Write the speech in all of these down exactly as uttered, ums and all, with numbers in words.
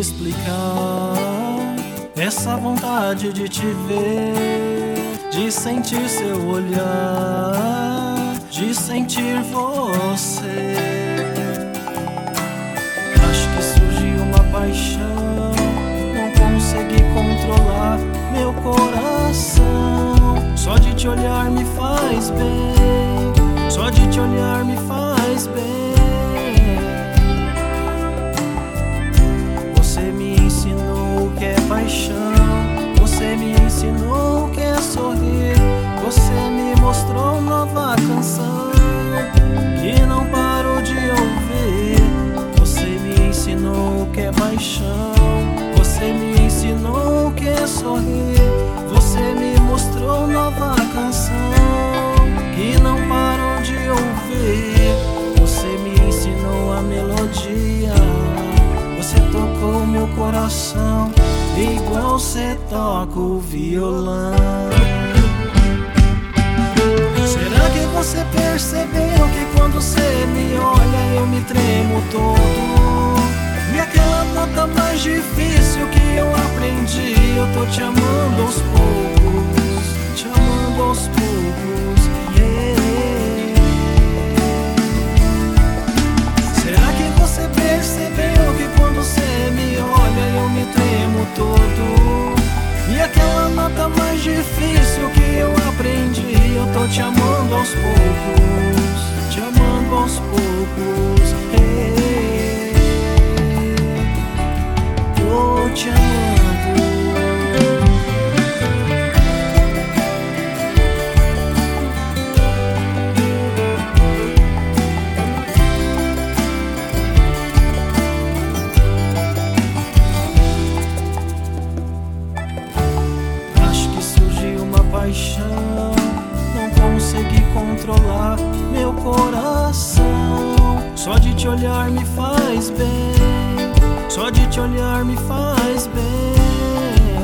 explicar essa vontade de te ver, de sentir seu olhar, de sentir você. Acho que surgiu uma paixão, não consegui controlar meu coração. Só de te olhar me faz bem, só de te olhar me faz bem. Você me ensinou o que é paixão, você me ensinou o que é sorrir. Você me mostrou nova canção que não paro de ouvir. Você me ensinou o que é paixão, você me ensinou o que é sorrir. Você me mostrou nova canção que não paro de ouvir. Você me ensinou a melodia, você tocou meu coração igual você toca o violão. Será que você percebeu que quando você me olha eu me tremo todo? E aquela nota mais difícil que eu aprendi, eu tô te amando aos poucos, te amando aos poucos, yeah. Será que você percebeu que quando você me olha eu me tremo todo? E aquela nota mais difícil que eu aprendi, eu tô te amando aos poucos, te amando aos poucos, hey. Tô te amando. Paixão, não consegui controlar meu coração. Só de te olhar me faz bem, só de te olhar me faz bem.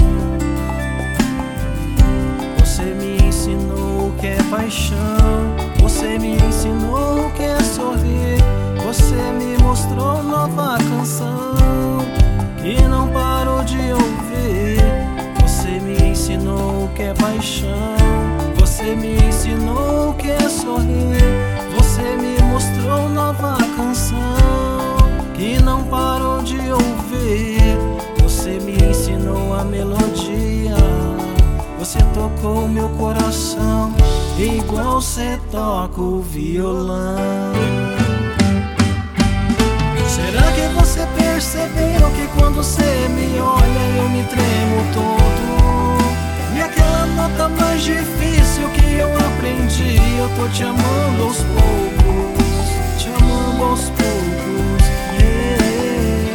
Você me ensinou o que é paixão, você me ensinou o que é sorrir. Você me mostrou nova canção que não paro de ouvir. Você me ensinou o que é paixão, você me ensinou o que é sorrir. Você me mostrou nova canção que não parou de ouvir. Você me ensinou a melodia, você tocou meu coração igual você toca o violão. Será que você percebeu que quando você me olha eu me tremo todo? E aquela nota mais difícil que eu aprendi, eu tô te amando aos poucos, te amando aos poucos, yeah.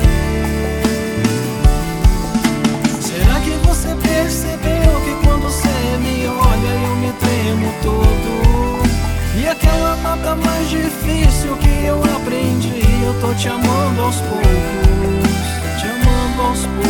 Será que você percebeu que quando você me olha eu me tremo todo? E aquela nota mais difícil que eu aprendi, eu tô te amando aos poucos, te amando aos poucos.